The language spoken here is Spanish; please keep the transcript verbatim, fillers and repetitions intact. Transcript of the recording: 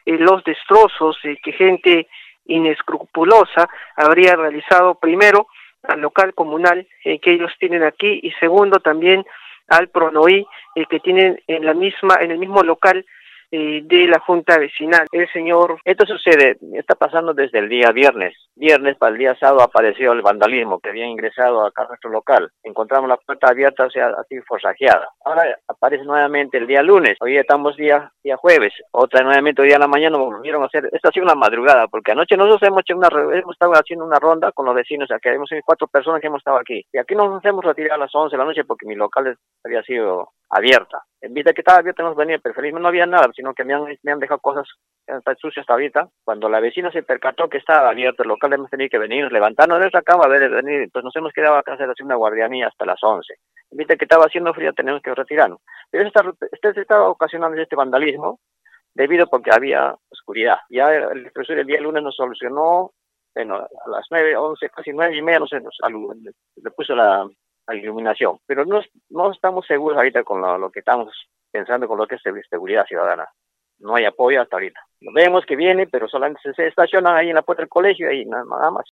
eh, los destrozos eh, que gente inescrupulosa habría realizado primero al local comunal eh, que ellos tienen aquí y segundo también al Pronoí eh, que tienen en la misma en el mismo local eh, de la Junta Vecinal. El señor... Esto sucede, está pasando desde el día viernes. Viernes para el día sábado apareció el vandalismo que había ingresado acá a nuestro local. Encontramos la puerta abierta, o sea, así forzajeada. Ahora aparece nuevamente el día lunes. Hoy estamos día, día jueves. Otra nuevamente hoy a la mañana volvieron a hacer. Esto ha sido una madrugada, porque anoche nosotros hemos hecho una hemos estado haciendo una ronda con los vecinos. Aquí hemos sido cuatro personas que hemos estado aquí. Y aquí nos hemos retirado a las once de la noche porque mi local había sido abierta. En vista de que estaba abierta hemos venido, pero felizmente no había nada, sino que me han, me han dejado cosas tan sucias hasta ahorita. Cuando la vecina se percató que estaba abierto el local, hemos tenido que venir, levantarnos de nuestra cama, a ver, venir, pues nos hemos quedado acá a hacer una guardianía hasta las once. En vista de que estaba haciendo frío, tenemos que retirarnos. Pero esto está, está, estaba ocasionando este vandalismo debido porque había oscuridad. Ya el profesor el día lunes nos solucionó, bueno, a las nueve, once, casi nueve y media, no sé, nos, le, le puso la, la iluminación. Pero no, no estamos seguros ahorita con lo, lo que estamos pensando con lo que es seguridad ciudadana. No hay apoyo hasta ahorita. Vemos que viene, pero solamente se estacionan ahí en la puerta del colegio y nada más.